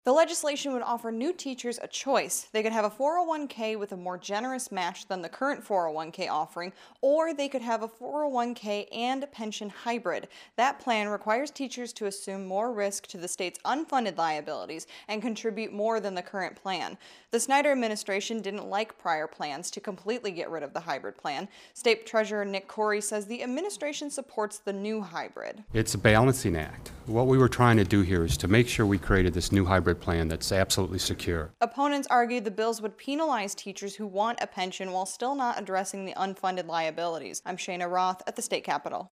The legislation would offer new teachers a choice. They could have a 401k with a more generous match than the current 401k offering, or they could have a 401k and pension hybrid. That plan requires teachers to assume more risk to the state's unfunded liabilities and contribute more than the current plan. The Snyder administration didn't like prior plans to completely get rid of the hybrid plan. State Treasurer Nick Corey says the administration supports the new hybrid. It's a balancing act. What we were trying to do here is to make sure we created this new hybrid plan that's absolutely secure. Opponents argued the bills would penalize teachers who want a pension while still not addressing the unfunded liabilities. I'm Shayna Roth at the state capitol.